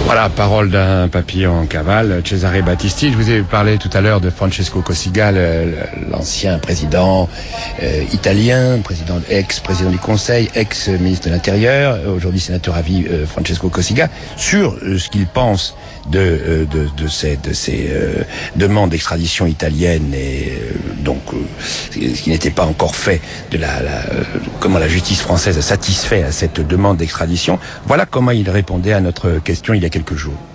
Voilà, parole d'un papillon en cavale, Cesare Battisti. Je vous ai parlé tout à l'heure de Francesco Cossiga, l'ancien président italien, ex-président du Conseil, ex-ministre de l'Intérieur, aujourd'hui sénateur à vie, Francesco Cossiga, sur ce qu'il pense de ces demandes d'extradition italienne et donc ce qui n'était pas encore fait, de comment la justice française a satisfait à cette demande d'extradition. Voilà comment il répondait à notre question il y a quelques jours.